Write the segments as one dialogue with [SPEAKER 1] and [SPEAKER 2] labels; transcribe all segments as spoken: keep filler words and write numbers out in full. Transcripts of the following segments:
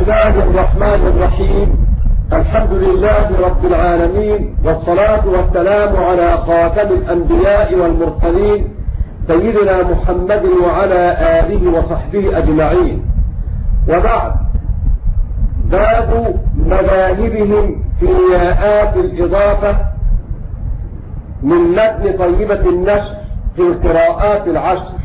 [SPEAKER 1] الله الرحمن الرحيم. الحمد لله رب العالمين، والصلاة والسلام على خاتم الأنبياء والمرسلين سيدنا محمد وعلى آله وصحبه أجمعين. وبعد، باب مذاهبهم في نياءات الإضافة من متن طيبة النشر في القراءات العشر.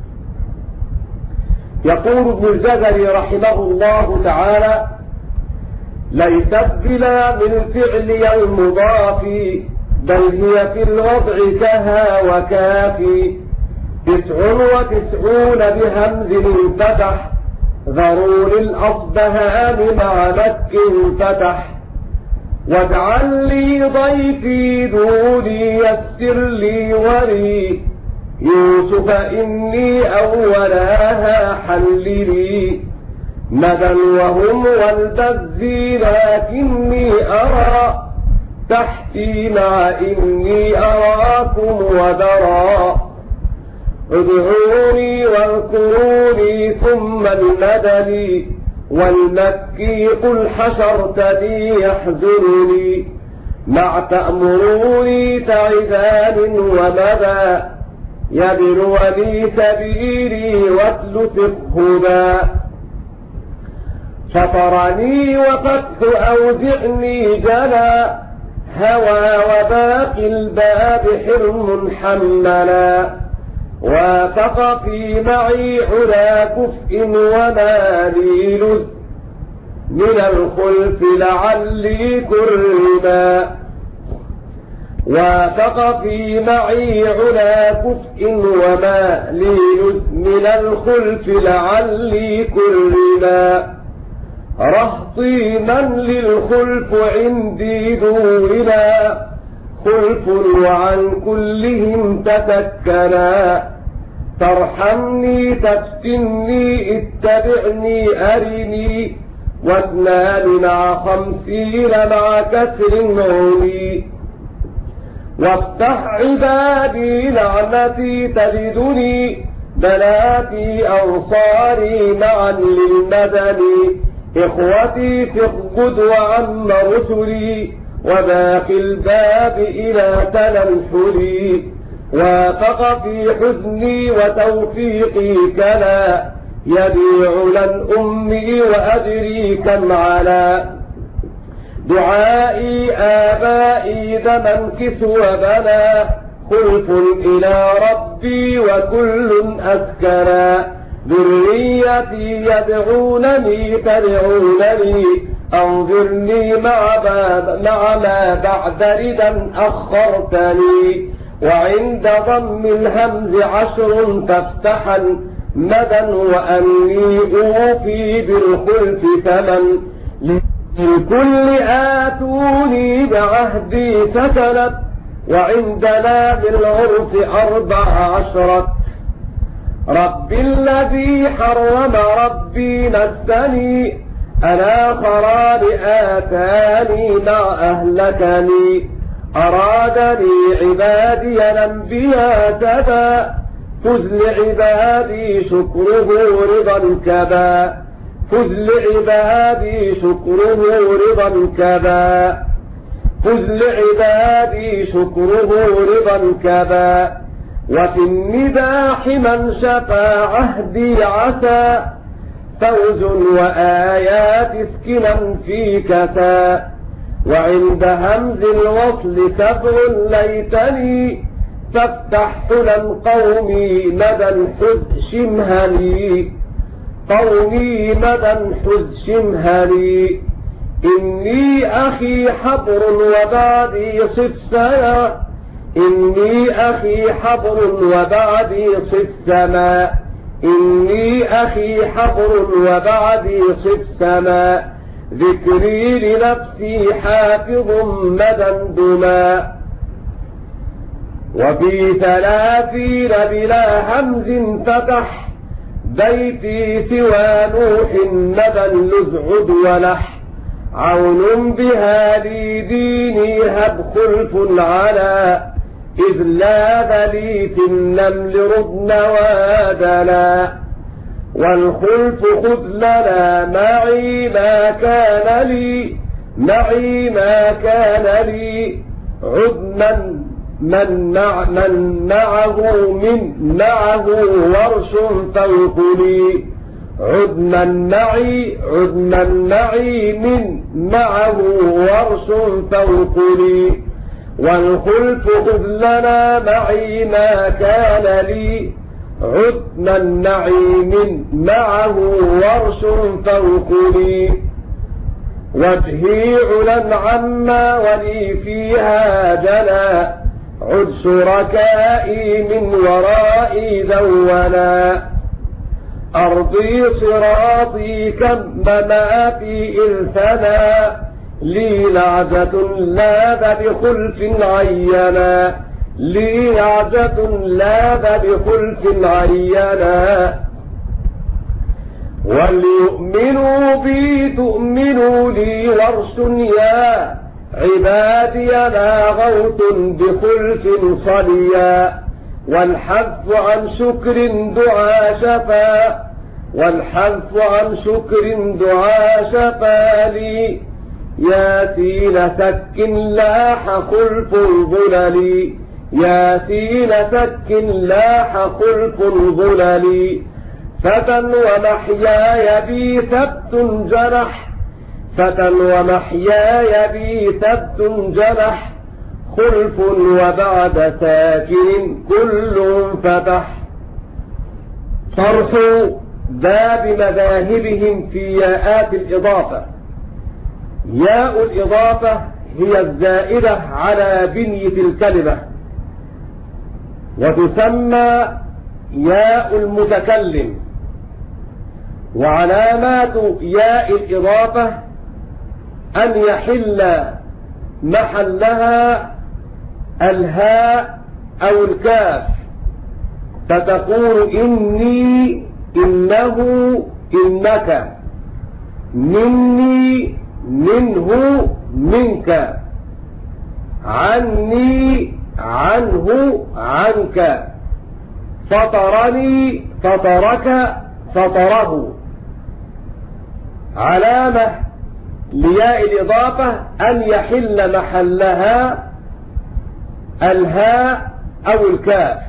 [SPEAKER 1] يقول ابن الجزري رحمه الله تعالى: ليست بلا من فعل يوم مضاف، بل هي في الوضع كها وكافي. تسع وتسعون بهمز انفتح، ذروا للأصبهان مع مك فتح. واجعل لي ضيفي دوني يسر لي وري، يوسف إني أولاها حللي. مدى وهم والبز لكني أرى، تحتي مع إني أراكم ودرى. ادعوني واذكروني ثم المدني، والمكي قل حشرتني يحزنني. مع تأمروني تعذان ومدى، يبلو لي سبيلي واتل هدى. فطرني وفتح أوزعني جلا، هوى وباقي الباب حرم حملا. وافق في معي علا كفء وما لي لذ، من الخلف لعلي كرما. وافق في معي علا كفء وما لي لذ، من الخلف لعلي كرما. رهطي من للخلف عندي دورنا، خلف وعن كلهم تسكنا. ترحمني تفتني اتبعني أرني، واثنان مع خمسين مع كسر عوني. وافتح عبادي نعمتي تجدني، بناتي أنصاري معا للمدني. إخوتي في الغد وعم رسلي، وباقي الباب إلى تنحلي. وافق في حزني وتوفيقي كلا، يبيع لن أمي وأدري كم على. دعائي آبائي دما كسوى بنا، خلف إلى ربي وكل أسكنا. ذريتي يدعونني تدعونني، أنظرني مع, مع ما بعد ردا أخرتني. وعند ضم الهمز عشر تفتحا، مدى وأني أوفي بالخلف ثمن. للكل آتوني بعهدي سكنت، وعندنا بالعرف أربع عشرة. رب الذي حرم ربي نسني، أنا خراب آتاني مع أهلكني. أرادني عبادي الأنبياء تبا، فز لعبادي شكره رضا كبا. فز لعبادي شكره رضا كبا. فز لعبادي شكره رضا كبا. وفي النداح من شفى عهدي عسى، فوز وآيات اسكنا في كسى. وعند همز الوصل سبع ليتني، فافتح حلا قومي مدى حز شمهلي. قومي مدى حز شمهلي. إني أخي حبر وبعدي صف سنة، إني أخي حبر وبعدي صف سماء. إني أخي حبر وبعدي صف سماء. ذكري لنفسي حافظ مدى دما. وفي ثلاثين بلا همز فتح، بيتي سوى نوح مدى لزعد ولح. عون بها لي ديني هب خلف على، إذ لاذ لي في النمل ربن وادلا. والخلف خذ لنا معي ما كان لي معي ما كان لي عدنا من مع من معه من معه ورش فوق لي عدنا معي عدنا معي من معه ورش فوق لي والخلف خذ لنا معي ما كان لي عدنا معي من معه ورش فوق لي وجهي علا عما ولي فيها جلا عد شركائي من ورائي ذولا أرضي صراطي كمما في إلفنا لي لعجة لاذ بخلف عينا لي لعجة لاذ بخلف عينا وليؤمنوا بي تؤمنوا لي ورش يا عبادي لا غوت بخلف صليا والحذف عن شكر دعا شفا والحذف عن شكر دعا شفا لي ياسين سك لاح خلف الظلل ياسين سك لاح خلف الظلل فتى ومحياي بي ثبت جنح فتى ومحياي بي ثبت جنح خلف وبعد ساكن كل فتح طرح باب مذاهبهم في ياءات الإضافة. ياء الإضافة هي الزائدة على بنية الكلمة وتسمى ياء المتكلم. وعلامات ياء الإضافة أن يحل محلها الهاء أو الكاف فتقول إني إنه إنك مني منه منك عني عنه عنك فطرني فطرك فطره. علامة لياء الإضافة أن يحل محلها الهاء أو الكاف.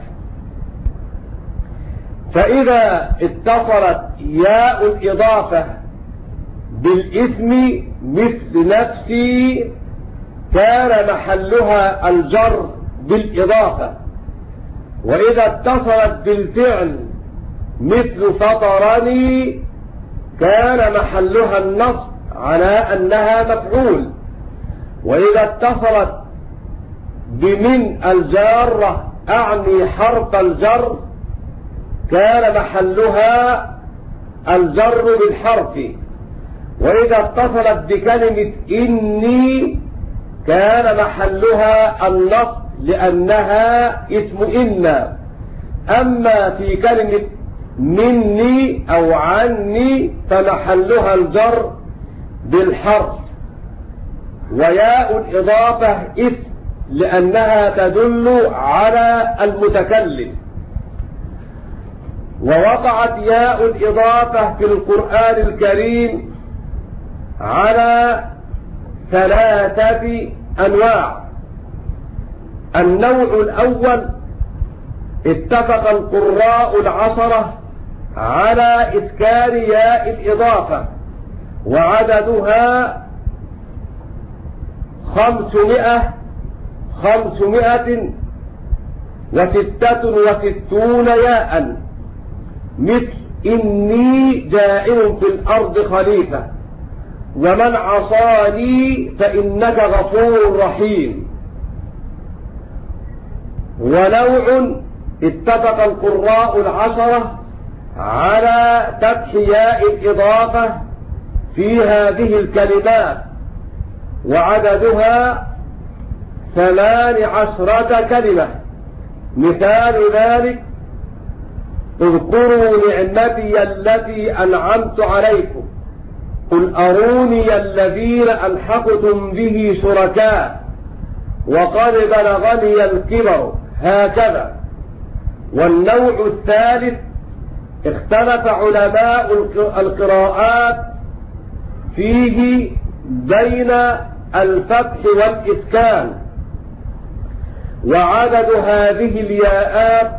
[SPEAKER 1] فإذا اتصلت ياء الإضافة بالاسم مثل نفسي كان محلها الجر بالإضافة. وإذا اتصلت بالفعل مثل فطرني كان محلها النصب على أنها مفعول. وإذا اتصلت بمن الجارة أعني حرف الجر كان محلها الجر بالحرف. وإذا اتصلت بكلمة إني كان محلها النصب لأنها اسم إن. أما في كلمة مني أو عني فمحلها الجر بالحرف. وياء الإضافة اسم لأنها تدل على المتكلم. ووقعت ياء الإضافة في القرآن الكريم على ثلاثة أنواع. النوع الأول اتفق القراء العشرة على إسكان ياء الإضافة وعددها خمسمائة خمسمائة وستة وستون ياء مثل إني جائر في الأرض خليفة ومن عصاني فإنك غفور رحيم. ونوع اتفق القراء العشرة على فتح ياء الإضافة في هذه الكلمات وعددها ثمان عشرة كلمة. مثال ذلك اذكروا نعمتي التي أنعمت عليكم قل أروني الذين ألحقتم به شركاء وقد بلغني الكبر هكذا. والنوع الثالث اختلف علماء القراءات فيه بين الفتح والإسكان، وعدد هذه الياءات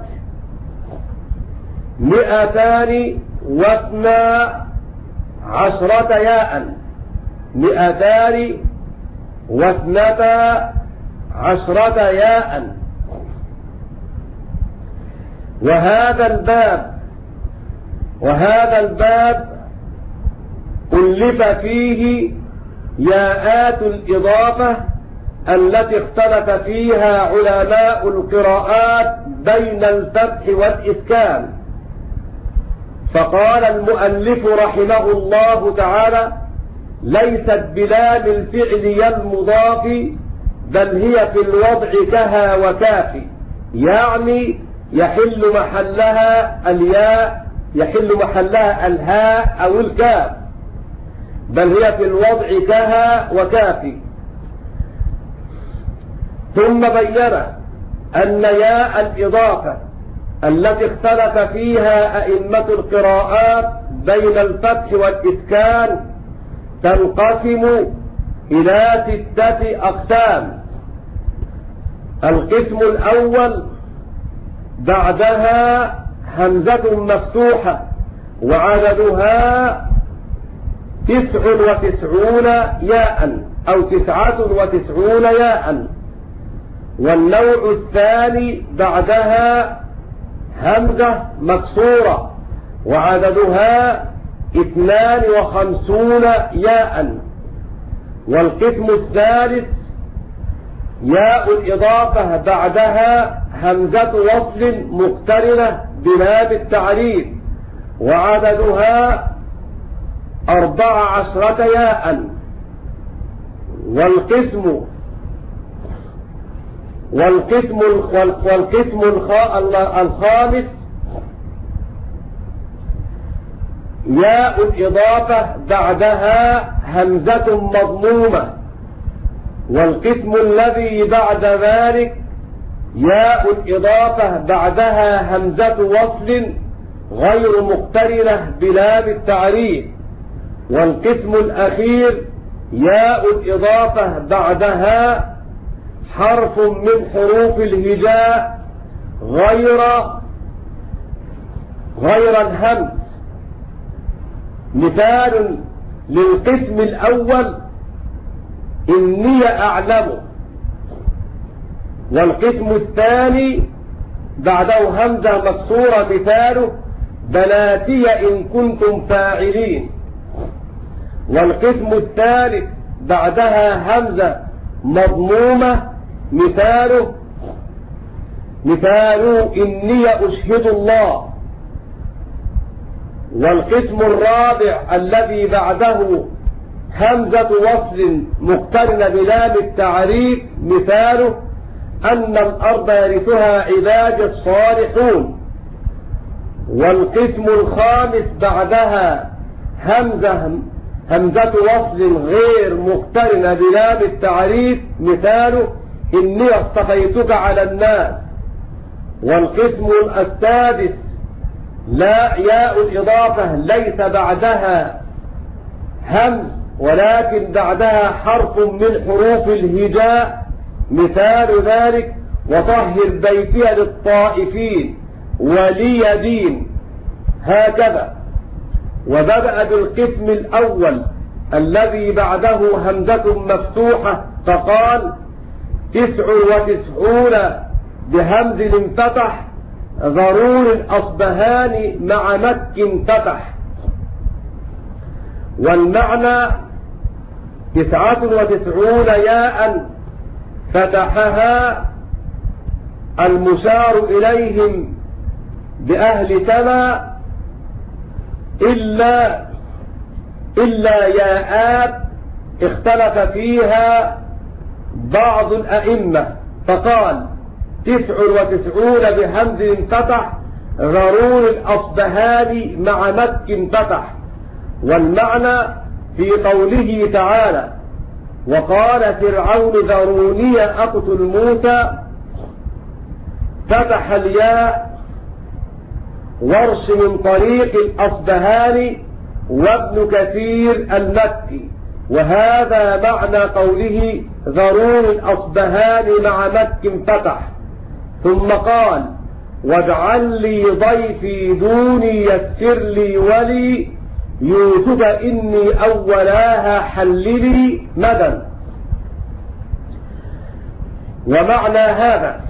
[SPEAKER 1] مئتان واثنى عشرة ياء، مئتان واثنتا عشرة ياء. وهذا الباب وهذا الباب ألف فيه ياءات الإضافة التي اختلف فيها علماء القراءات بين الفتح والإسكان. فقال المؤلف رحمه الله تعالى: ليست بلام الفعل المضاف، بل هي في الوضع كها وكافي، يعني يحل محلها الياء يحل محلها الهاء أو الكاف، بل هي في الوضع كها وكافي. ثم بين أن ياء الإضافة التي اختلف فيها أئمة القراءات بين الفتح والإسكان تنقسم إلى ستة أقسام. القسم الأول بعدها همزة مفتوحة وعددها تسع وتسعون ياء أو تسعة وتسعون ياء. والنوع الثاني بعدها همزة مكسورة وعددها اثنان وخمسون ياء. والقسم الثالث ياء الإضافة بعدها همزة وصل مقترنة بلام التعريف وعددها أربع عشرة ياء. والقسم والقسم والقسم الخامس ياء الإضافة بعدها همزة مضمومة. والقسم الذي بعد ذلك ياء الإضافة بعدها همزة وصل غير مقترنة بلام التعريف. والقسم الأخير ياء الإضافة بعدها حرف من حروف الهجاء غير غير الهمز. مثال للقسم الأول: إني أعلم. والقسم الثاني بعده همزة مكسورة مثاله: بناتي إن كنتم فاعلين. والقسم الثالث بعدها همزة مضمومة مثاله مثال إني أشهد الله. والقسم الرابع الذي بعده همزة وصل مقترنة بلام التعريف مثاله أن الأرض يرثها عبادي الصالحون. والقسم الخامس بعدها همزة همزة وصل غير مقترنة بلام التعريف مثاله إني اصطفيتك على الناس. والقسم السادس لا ياء الإضافة ليس بعدها همز ولكن بعدها حرف من حروف الهجاء مثال ذلك وطهر بيتي للطائفين ولي دين، هكذا. وبدأ بالقسم الأول الذي بعده همزة مفتوحة فقال: تسع وتسعون بهمز انفتح ضرور الأصبهاني مع مك انفتح. والمعنى تسعة وتسعون ياء فتحها المشار إليهم بأهل سما إلا إلا ياءات اختلف فيها بعض الأئمة فقال: تسع وتسعون بهمز انفتح ضرور الأصبهاني مع مك انفتح. والمعنى في قوله تعالى: وقال فرعون ذروني أقتل موسى، فتح الياء ورش من طريق الأصبهاني وابن كثير المكي. وهذا معنى قوله ذرون الأصبهاني مع مك فتح. ثم قال واجعل لي ضيفي دوني يسر لي ولي يوسف إني أولاها حللي مدى. ومعنى هذا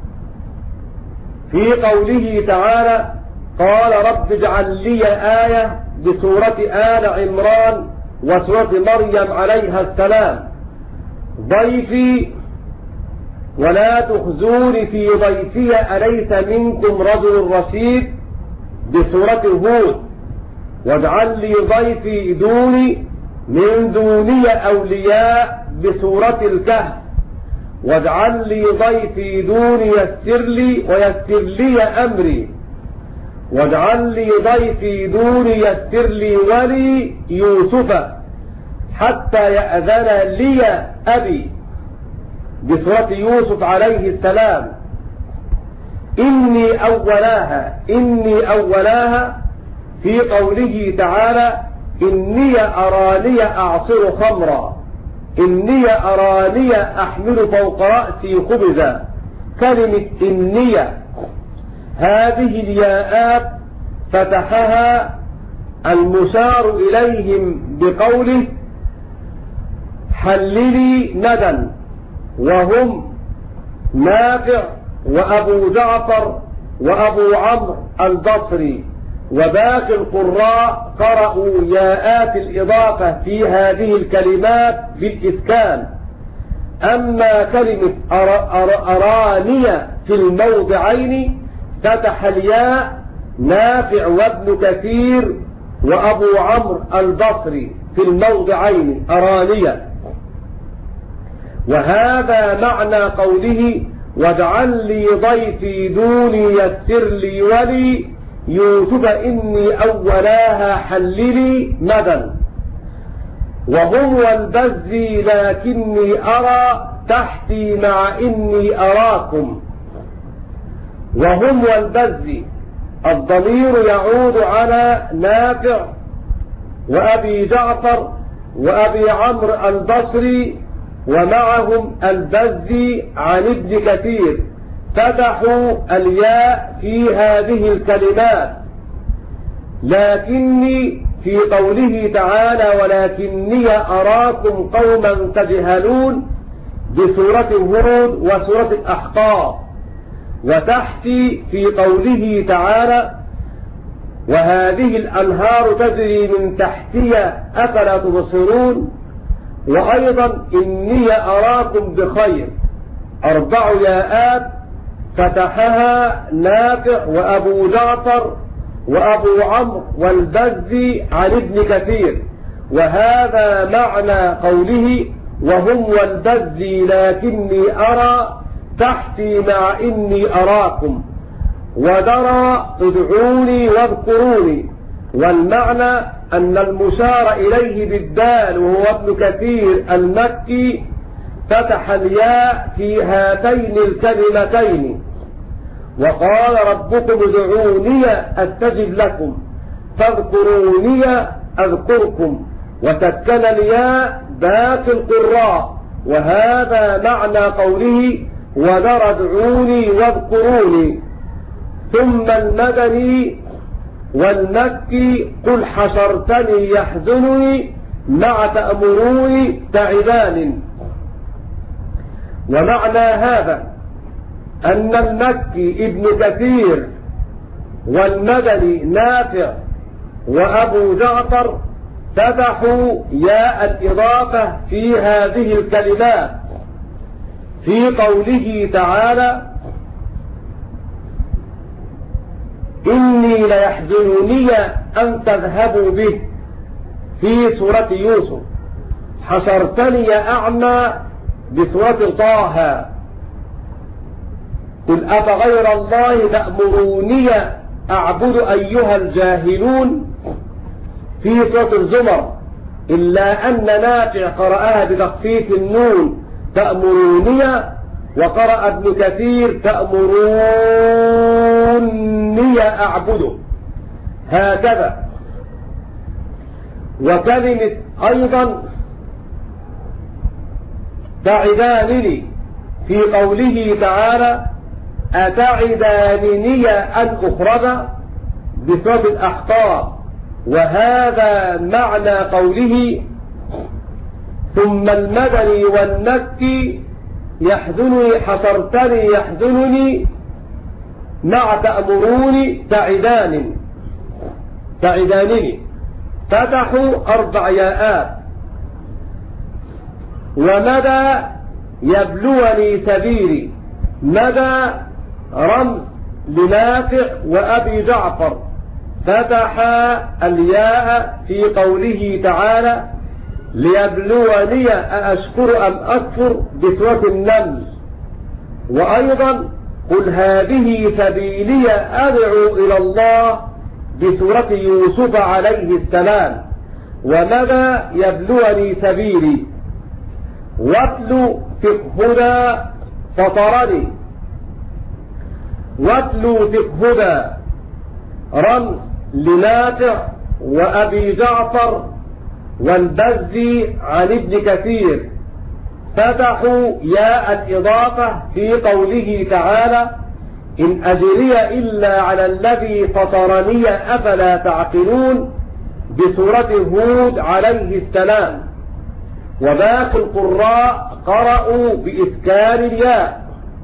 [SPEAKER 1] في قوله تعالى قال رب اجعل لي آية بسورة آل عمران وسورة مريم عليها السلام ضيفي ولا تخزوني في ضيفي أليس منكم رجل رشيد بسورة هود واجعل لي ضيفي دوني من دوني أولياء بسورة الكهف واجعل لي ضيفي دوني يسر لي ويسر لي أمري واجعل لي ضيفي دوني يسر لي ولي يوسف حتى يأذن لي أبي بسورة يوسف عليه السلام إني أولاها إني أولاها في قوله تعالى إني أراني أعصر خمرا إني أراني أحمل فوق رأسي خبزا. كلمة إني هذه الياءات فتحها المشار إليهم بقوله حللي ندى وهم نافع وأبو جعفر وأبو عمرو البصري وباقي القراء قرأوا ياءات الإضافة في هذه الكلمات بالإسكان. أما كلمة أر أر أرانية في الموضعين فتح الياء نافع وابن كثير وأبو عمرو البصري في الموضعين أرانية. وهذا معنى قوله واجعل لي ضيفي دوني يسر لي ولي يوسف إني أولاها حللي مدى. وهم والبزي لكني أرى تحتي مع إني أراكم. وهم والبزي الضمير يعود على نافع وأبي جعفر وأبي عمرو البصري ومعهم البزي عن ابن كثير فتحوا الياء في هذه الكلمات. لكني في قوله تعالى ولكني أراكم قوما تجهلون بسورة هود وسورة الأحقاف. وتحتي في قوله تعالى وهذه الأنهار تجري من تحتي أفلا تبصرون. وأيضا إني أراكم بخير. أربع ياءات فتحها نافع وأبو جعفر وأبو عمرو والبزي عن ابن كثير. وهذا معنى قوله وهم والبزي لكني أرى تحتي مع إني أراكم. ودرى ادعوني واذكروني. والمعنى أن المشار إليه بالدال وهو ابن كثير المكي فتح الياء في هاتين الكلمتين. وقال ربكم ادعوني أستجب لكم فاذكروني أذكركم. وسكن الياء باقي القراء. وهذا معنى قوله ودرى ادعوني واذكروني. ثم المدني والمكي قل حشرتني يحزنني مع تأمروني تعبان. ومعنى هذا أن المكي ابن كثير والمدني نافع وأبو جعفر فتحوا ياء الإضافة في هذه الكلمات في قوله تعالى إني ليحزنني أن تذهبوا به في سورة يوسف. حشرتني أعمى بسورة طه. قل أفغير الله تأمروني أعبد أيها الجاهلون في سورة الزمر. إلا أن نافع قرأها بتخفيف النون تأمروني وقرأ ابن كثير تأمرون إني أعبده هكذا. وكلمة أيضا تعدانني في قوله تعالى أتعدانني أن أخرج بسبب الأحقاب، وهذا معنى قوله ثم المدني والمكي يحزنني حصرتني يحزنني مع تأمروني تعدان تعدانني. فتحوا أربع ياءات. ومدى يبلوني سبيلي، مدى رمز لنافع وأبي جعفر، فتح الياء في قوله تعالى ليبلوني أأشكر أم أكفر بسورة النمل. وأيضا قل هذه سبيلي أدعو إلى الله بسورة يوسف عليه السلام. ومدى يبلوني سبيلي. واتل فقهنا فطرني، واتل فقهنا رمز لنافع وأبي جعفر والبزي عن ابن كثير، فتحوا ياء الإضافة في قوله تعالى إن أجري إلا على الذي فطرني أفلا تعقلون بسورة هود عليه السلام. وباقي القراء قرأوا بإسكان الياء.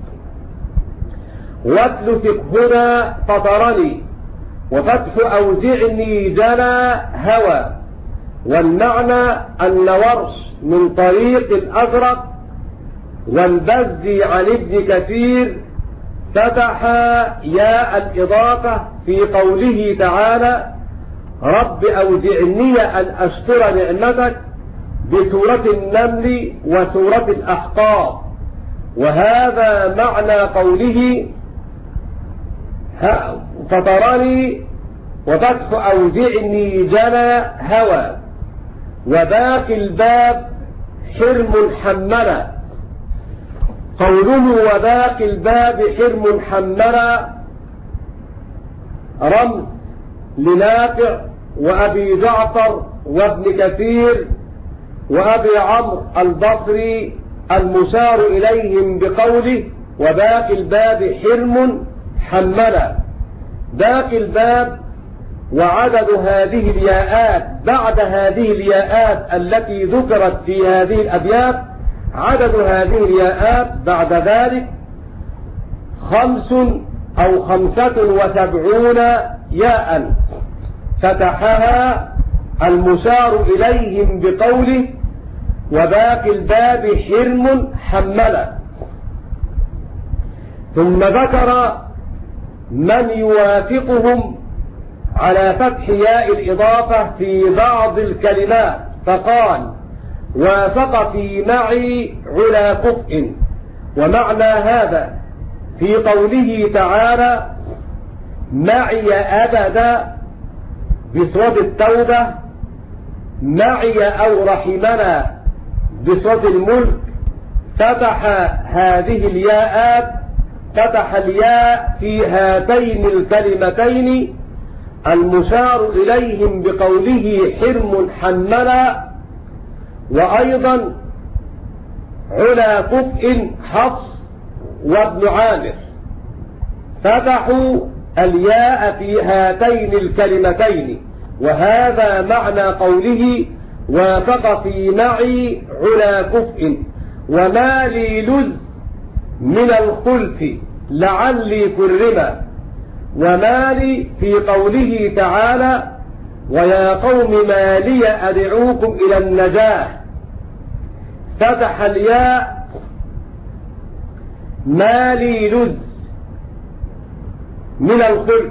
[SPEAKER 1] واتل فقهنا فطرني، وفتح أوزعني جنى هوى. والمعنى أن ورش من طريق الأزرق والبزي عن ابن كثير فتح ياء الإضافة في قوله تعالى رب أوزعني أن أشكر نعمتك بسورة النمل وسورة الأحقاف. وهذا معنى قوله فطرني وفتح أوزعني جنى هوى. وباقي الباب حرم حملا. قوله وباقي الباب حرم حملا رمز لنافع وأبي جعفر وابن كثير وأبي عمرو البصري المشار إليهم بقوله وباقي الباب حرم حملا. باقي الباب وعدد هذه الياءات بعد هذه الياءات التي ذكرت في هذه الأبيات، عدد هذه الياءات بعد ذلك خمس أو خمسة وسبعون ياء فتحها المشار إليهم بقوله وباقي الباب حرم حملا. ثم ذكر من يوافقهم على فتح ياء الإضافة في بعض الكلمات فقال وافق في معي علا كفء. ومعنى هذا في قوله تعالى معي أبدا بسورة التوبة، معي أو رحمنا بسورة الملك، فتح هذه الياءات فتح الياء في هاتين الكلمتين المشار إليهم بقوله حرم حملا. وأيضا علا كفء حفص وابن عامر فتحوا الياء في هاتين الكلمتين. وهذا معنى قوله وافق في معي علا كفء. وما لي لز من الخلف لعلي كرما. وما لي في قوله تعالى ويا قوم ما لي أدعوكم إلى النجاة، فتح الياء ما لي لز من الخلف.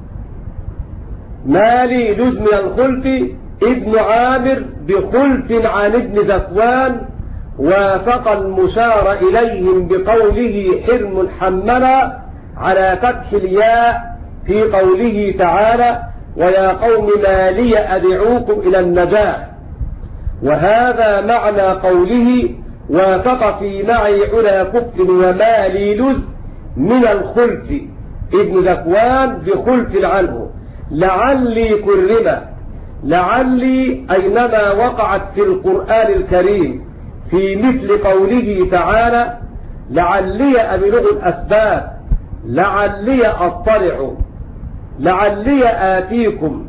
[SPEAKER 1] ما لي لز من الخلف ابن عامر بخلف عن ابن ذكوان، وافق المشار إليهم بقوله حرم حملا على فتح الياء في قوله تعالى ويا قوم ما لي أدعوكم إلى النجاة. وهذا معنى قوله وافق في معي علا كفء وما لي لز من الخلف. ابن ذكوان بخلف عنه. لعلي كرم، لعلي أينما وقعت في القرآن الكريم في مثل قوله تعالى لعلي أبلغ الأسباب، لعلي أطلع، لعلي آتيكم،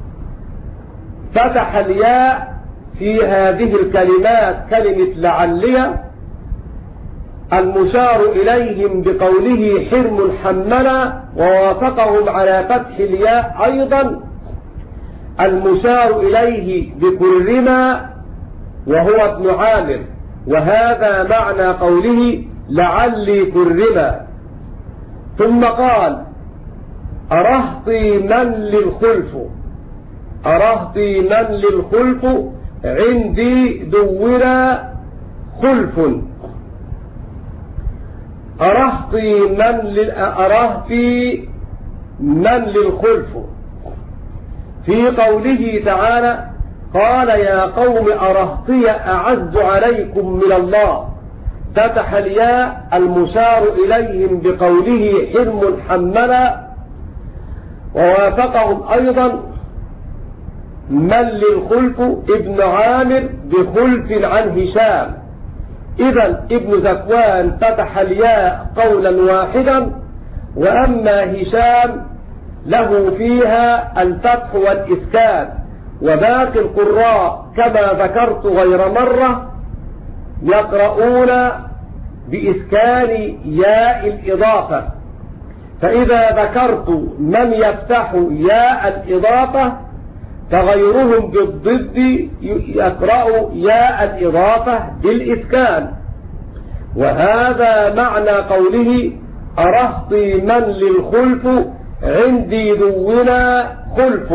[SPEAKER 1] فتح الياء في هذه الكلمات كلمة لعلي المشار إليهم بقوله حرم حمنا، ووافقهم على فتح الياء أيضا المشار إليه بكرما وهو ابن عامر، وهذا معنى قوله لعلي كرما. ثم قال أرهطي من للخلف، أرهطي من للخلف عندي دورا خلف، أرهطي من لل... أرهطي من للخلف. في قوله تعالى قال يا قوم أرهطي أعز عليكم من الله، فتح الياء المشار إليهم بقوله حرم حملا، ووافقهم أيضا من للخلف ابن عامر بخلف عن هشام. إذا ابن ذكوان فتح الياء قولا واحدا، وأما هشام له فيها الفتح والإسكان، وباقي القراء كما ذكرت غير مرة يقرؤون بإسكان ياء الإضافة. فإذا ذكرت من يفتح ياء الإضافة فغيرهم بالضد يقرأ ياء الإضافة بالإسكان. وهذا معنى قوله أرهطي من للخلف عندي دونا خلف.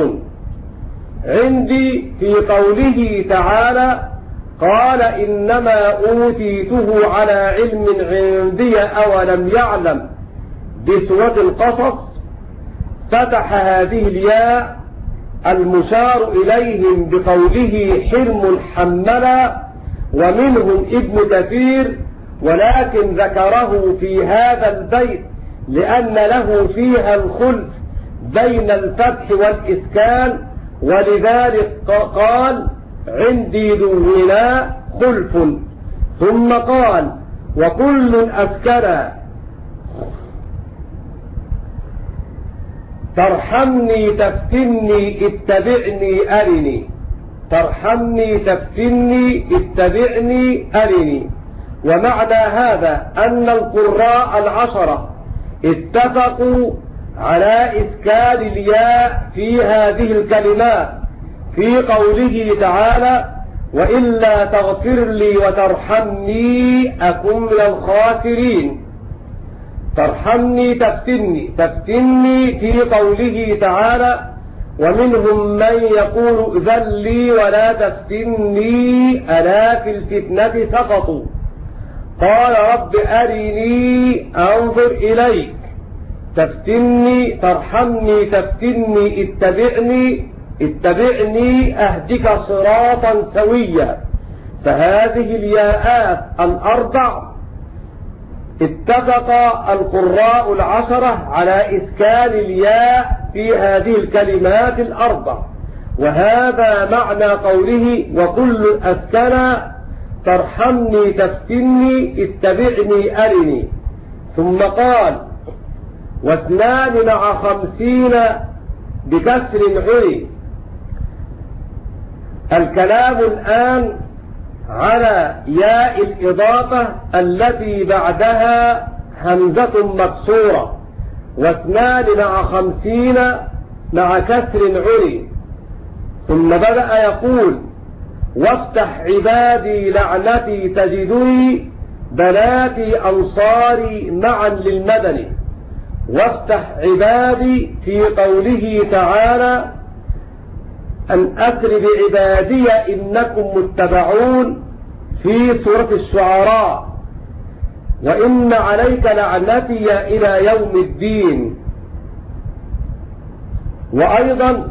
[SPEAKER 1] عندي في قوله تعالى قال إنما أوتيته على علم عندي أولم يعلم بسورة القصص، فتح هذه الياء المشار إليهم بقوله حرم حملا، ومنهم ابن كثير، ولكن ذكره في هذا البيت لأن له فيها الخلف بين الفتح والإسكان، ولذلك قال عندي دونا خلف. ثم قال وكل أسكن ترحمني تفتني اتبعني أرني، ترحمني تفتني اتبعني أرني. ومعنى هذا أن القراء العشرة اتفقوا على إسكان الياء في هذه الكلمات في قوله تعالى وإلا تغفر لي وترحمني أكن من الخاسرين. ترحمني تفتني، تفتني في قوله تعالى ومنهم من يقول ائذن لي ولا تفتني ألا في الفتنة سقطوا، قال رب أرني أنظر إليك. تفتني ترحمني تفتني اتبعني، اتبعني أهدك صراطا سويا. فهذه الياءات الأربع اتفق القراء العشرة على إسكان الياء في هذه الكلمات الأربع، وهذا معنى قوله وكل أسكن ترحمني تفتني اتبعني أرني. ثم قال واثنان مع خمسين بكسر عري. الكلام الآن على ياء الإضافة التي بعدها همزة مكسورة، واثنان مع خمسين مع كسر عري. ثم بدأ يقول وافتح عبادي لعنتي تجدني بناتي أنصاري معا للمدني. وافتح عبادي في قوله تعالى أن أسر بعبادي إنكم متبعون في سورة الشعراء، وإن عليك لعنتي إلى يوم الدين. وأيضا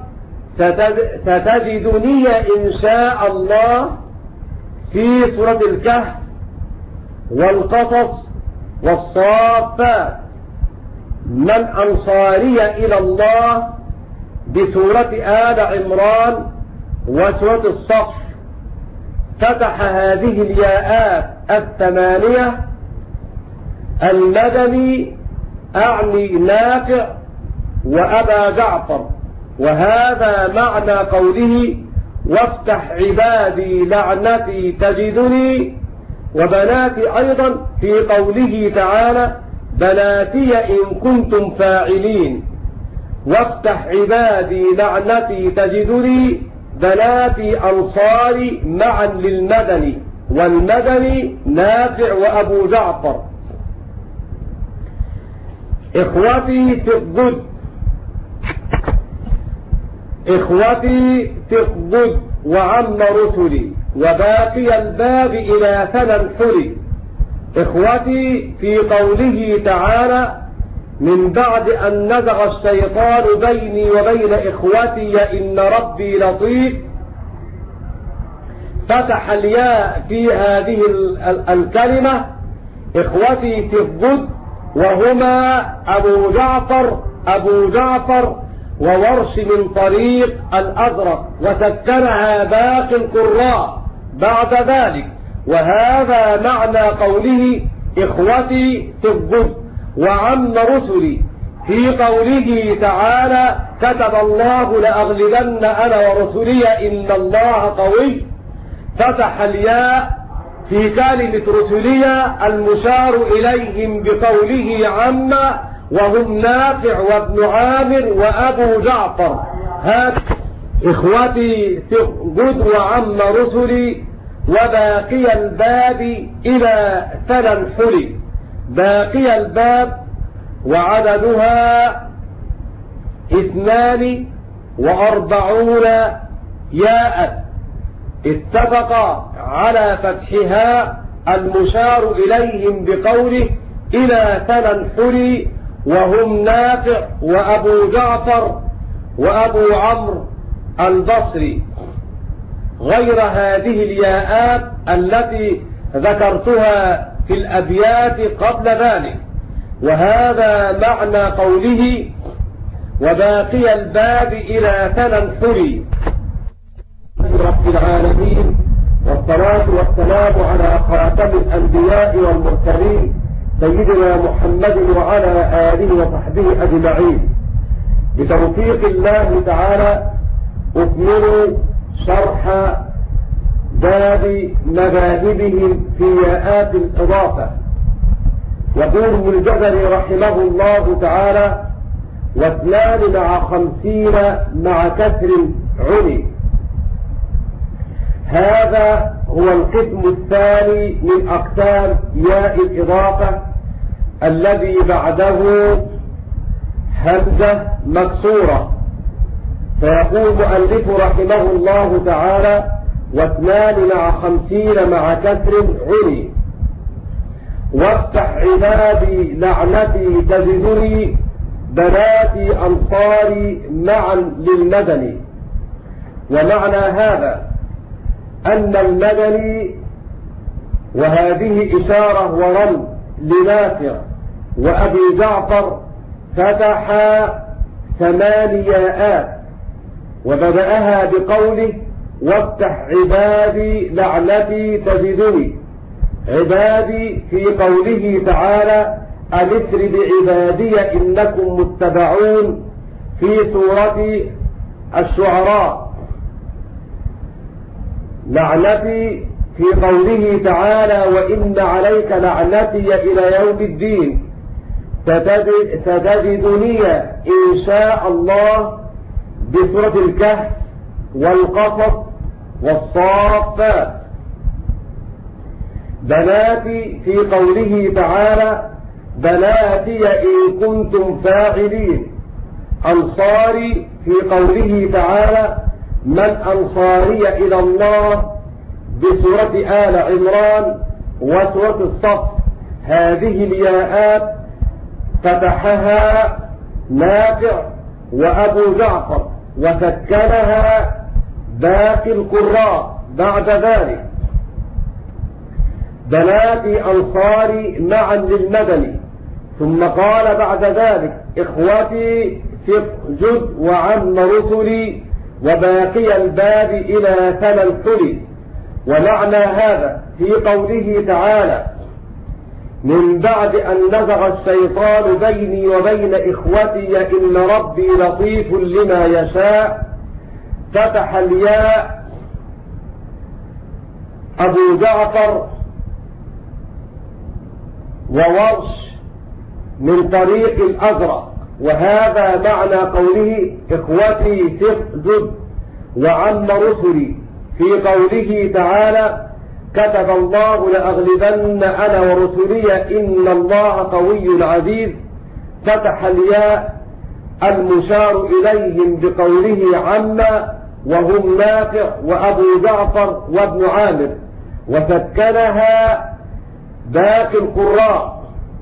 [SPEAKER 1] ستجدني إن شاء الله في سورة الكهف والقصص والصافات. من أنصاري إلى الله بسورة آل عمران وسورة الصف فتح هذه الياءات الثمانية. المدني أعني نافع وأبا جعفر، وهذا معنى قوله وافتح عبادي لعنتي تجدني، وبناتي أيضا في قوله تعالى بناتي إن كنتم فاعلين، وافتح عبادي لعنتي تجدني بناتي أنصاري معا للمدني، والمدني نافع وأبو جعفر. إخوتي تقبض إخوتي تقبض وعم رسلي، وباقي الباب إلى ثنى حري. إخوتي في قوله تعالى من بعد أن نزغ الشيطان بيني وبين إخوتي إن ربي لطيف، فتح الياء في هذه الكلمة إخوتي تقبض، وهما أبو جعفر أبو جعفر وورش من طريق الأزرق، وسكنها باقي القراء بعد ذلك. وهذا معنى قوله إخوتي تقبض وعم رسلي. في قوله تعالى كتب الله لأغلبن أنا ورسلي إن الله قوي، فتح الياء في كلمة رسلية المشار إليهم بقوله عم، وهم نافع وابن عامر وأبو جعفر. هات إخوتي تقبض وعم رسلي، وباقي الباب إلى ثنى حلي. باقي الباب وعددها اثنان وأربعون ياء، اتفق على فتحها المشار إليهم بقوله إلى ثنى حلي، وهم نافع وأبو جعفر وأبو عمرو البصري، غير هذه الياءات التي ذكرتها في الأبيات قبل ذلك. وهذا معنى قوله وباقي الباب إلى ثنى حلي. رب العالمين، والصلاة والسلام على خاتم الأنبياء والمرسلين سيدنا محمد وعلى آله وصحبه أجمعين. بتوفيق الله تعالى أكمل شرح باب مذاهبهم في ياءات الإضافة. يقول ابن الجزري رحمه الله تعالى واثنان مع خمسين مع كسر علي. هذا هو القسم الثاني من أقسام ياء الإضافة الذي بعده همزة مكسورة. فيقول مؤلف رحمه الله تعالى واثنان مع خمسين مع كسر علي. وافتح عبادي لعنتي تجدني بناتي أنصاري معا للمدني. ومعنى هذا أن المدني، وهذه إشارة ورمز لنافع وأبي جعفر، فتح ثماني ياءات، وبدأها بقوله وافتح عبادي لعنتي تجدني. عبادي في قوله تعالى ألسر بعبادي إنكم متبعون في سورة الشعراء. لعنتي في قوله تعالى وإن عليك لعنتي إلى يوم الدين، ستجدني إن شاء الله بسورة الكهف والقصص والصافات. بناتي في قوله تعالى بناتي إن كنتم فاعلين. أنصاري في قوله تعالى من أنصاري إلى الله بسورة آل عمران وسورة الصف. هذه الياءات فتحها نافع وأبو جعفر، وسكنها باقي القراء بعد ذلك. بناتي أنصاري معا للمدني، ثم قال بعد ذلك إخوتي ثق جد وعم رسلي وباقي الباب إلى ثنى الحلي. ومعنى هذا في قوله تعالى من بعد أن نزغ الشيطان بيني وبين إخوتي إن ربي لطيف لما يشاء، فتح الياء أبو جعفر وورش من طريق الأزرق، وهذا معنى قوله إخوتي ثق جد وعم رسلي في قوله تعالى كتب الله لأغلبن أنا ورسلي إن الله قوي عزيز. فتح الياء المشار إليهم بقوله عم وهم نافع وأبو جعفر وابن عامر، وسكنها باقي القراء.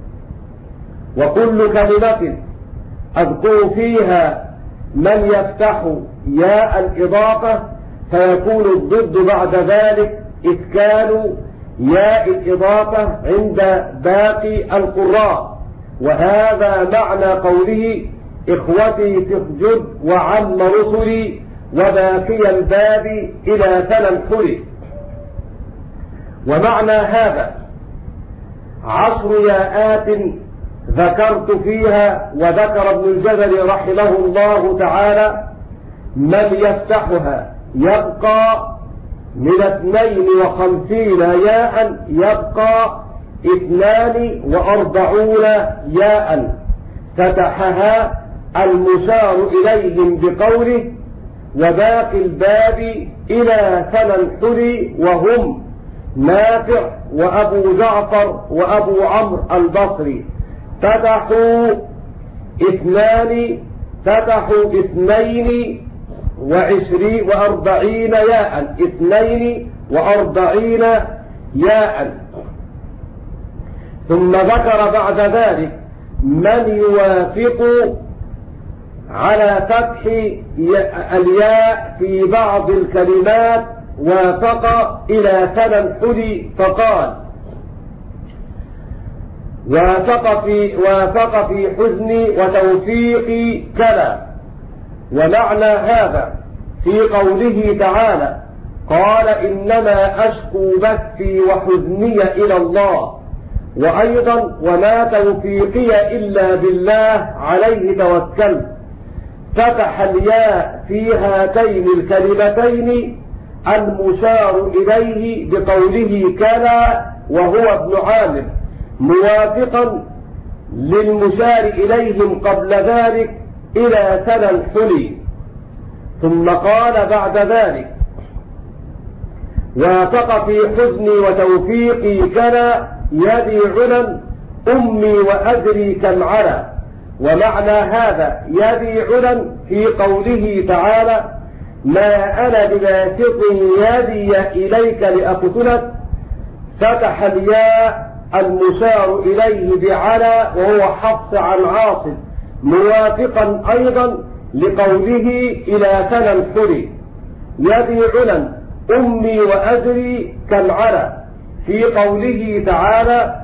[SPEAKER 1] وكل كلمة أذكر فيها من يفتح ياء الإضافة فيكون الضد بعد ذلك إسكان ياء الإضافة عند باقي القراء. وهذا معنى قوله إخوتي تسجد وعم رسلي وباقي الباب إلى ثنى الحلي. ومعنى هذا عشر ياءات ذكرت فيها، وذكر ابن الجزري رحمه الله تعالى من يفتحها يبقى من اثنين وخمسين ياء يبقى اثنان واربعون ياء، فتحها المشار إليهم بقوله وباقي الباب إلى ثنى الحلي وهم نافع وأبو جعفر وأبو عمرو البصري. فتحوا اثنان فتحوا اثنين وعشرين وأربعين ياء اثنين وأربعين ياء. ثم ذكر بعد ذلك من يوافق على فتح الياء في بعض الكلمات وافق إلى ثنى الحلي فقال وافق في, وافق في حزني وتوفيقي كلا. ومعنى هذا في قوله تعالى قال إنما أشكو بثي وحزني إلى الله، وأيضا وما توفيقي إلا بالله عليه توكلت. فتح الياء في هاتين الكلمتين المشار إليه بقوله كلا وهو ابن عامر موافقا للمشار إليهم قبل ذلك إلى ثنى الحلي. ثم قال بعد ذلك وافق في حزني وتوفيقي كلا يدي علا أمي وأدري كم علا. ومعنى هذا يدي علا في قوله تعالى ما أنا بباسط يدي إليك لأقتلك. فتح الياء المشار إليه بعلى وهو حفص عن عاصم موافقا أيضا لقوله إلى ثنى الحلي. يدي علا أمي وأدري كم علا في قوله تعالى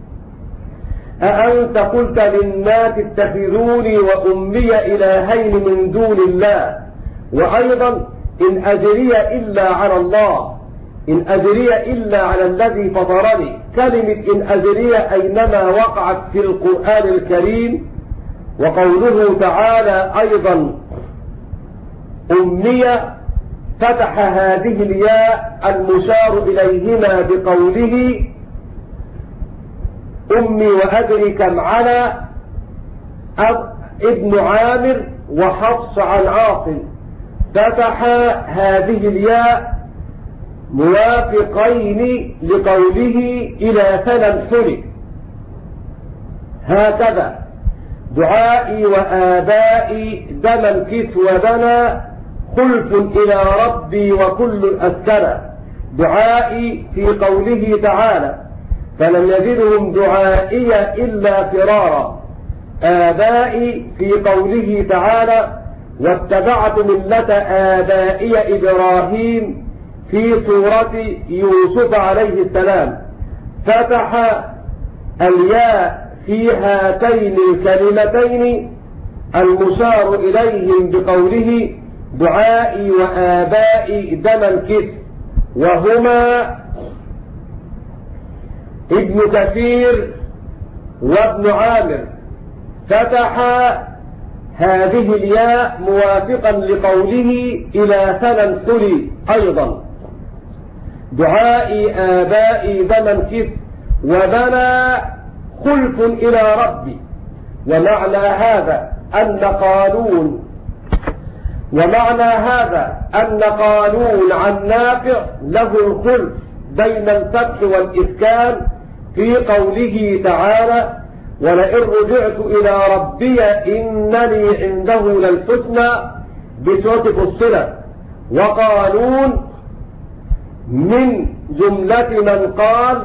[SPEAKER 1] أأنت قلت للناس اتخذوني وأمي إلهين من دون الله. وأيضا إن أجري إلا على الله إن أجري إلا على الذي فطرني. كلمة إن أجري أينما وقعت في القرآن الكريم. وقوله تعالى أيضا أمية فتح هذه الياء المشار إليهما بقوله أمي وأدري كم على ابن عامر وحفص عن عاصم. فتح هذه الياء موافقين لقوله إلى ثنى الحلي. هكذا دعائي وآبائي دما كس وبنى خلف إلى ربي وكل أسكنى. دعائي في قوله تعالى فلم يزدهم دعائي إلا فرارا. آبائي في قوله تعالى واتبعت ملة آبائي إبراهيم في سورة يوسف عليه السلام. فتح الياء في هاتين الكلمتين المشار إليهم بقوله دعائي وآبائي دم الكسر، وهما ابن كثير وابن عامر فتح هذه الياء موافقا لقوله إلى ثنى حلي أيضا دعائي آبائي دم الكسر، وبنى خلف إلى ربي. ومعنى هذا أن قالون ومعنى هذا أن قالون عن نافع له الخلف بين الفتح والإسكان في قوله تعالى ولئن رجعت إلى ربي إنني عنده للحسنى بسورة فصلت. وقالون من جملة من قال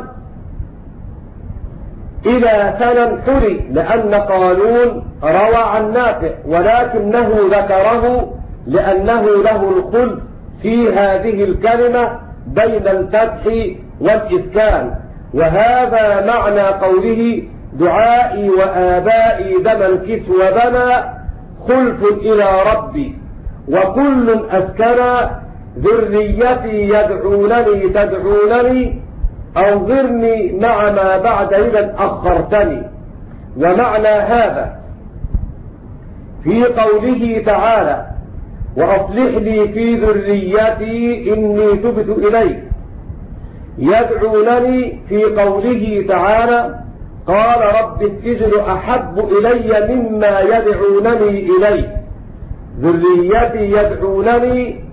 [SPEAKER 1] إلى ثنى حلي، لأن قالون روى عن نافع ولكنه ذكره لأنه له الخلف في هذه الكلمة بين الفتح والإسكان. وهذا معنى قوله دعائي وآبائي دم الكسر وبنى خلف إلى ربي، وكل أسكن ذريتي يدعونني تدعونني أنظرني مع ما بعد إذا أخرتني. ومعنى هذا في قوله تعالى وأصلح لي في ذريتي إني تبت إليك، يدعونني في قوله تعالى قال رب السجن أحب إلي مما يدعونني إليه، ذريتي يدعونني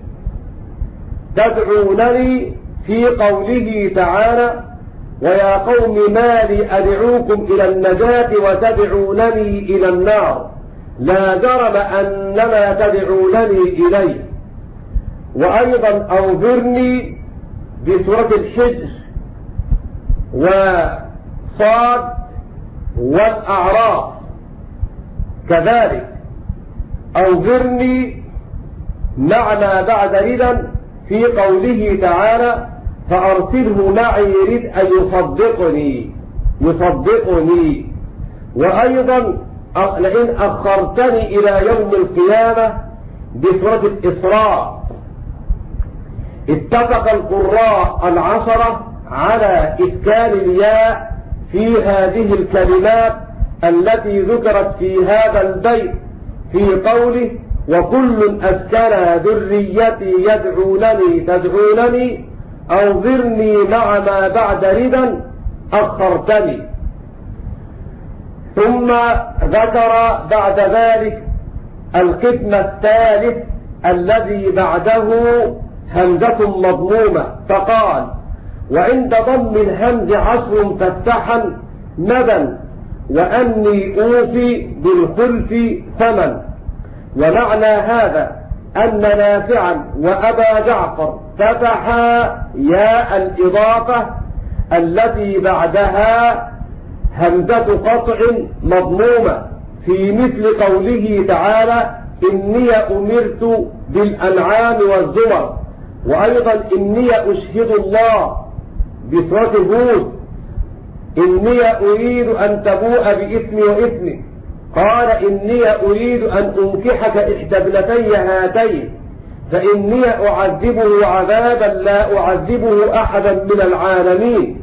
[SPEAKER 1] تدعونني في قوله تعالى ويا قوم ما لي أدعوكم إلى النجاة وتدعونني إلى النار لا جرم أنما تدعونني إليه. وأيضا أنظرني بسورة الحجر وصاد والأعراف كذلك أنظرني مع ما بعد إذن في قوله تعالى فأرسله معي يريد أن يصدقني يصدقني. وأيضا لئن أخرتني إلى يوم القيامة بسورة الإسراء. اتفق القراء العشرة على إسكان الياء في هذه الكلمات التي ذكرت في هذا البيت في قوله وكل أسكن ذريتي يدعونني تدعونني أنظرني مع ما بعد ردا أخرتني. ثم ذكر بعد ذلك القسم الثالث الذي بعده همزة مضمومة فقال وعند ضم الهمز عشر تفتحا ندى وأني أوفي بالخلف ثمن. ومعنى هذا أن نافعا وأبا جعفر فتحا ياء الإضافة التي بعدها همزة قطع مضمومة في مثل قوله تعالى إني أمرت بالأنعام والزمر. وأيضا إني أشهد الله بسورة هود إني أريد أن تبوء بإثمي وإثمي قال إني أريد أن أنكحك إحدى ابنتي هاتين فإني أعذبه عذابا لا أعذبه أحدا من العالمين.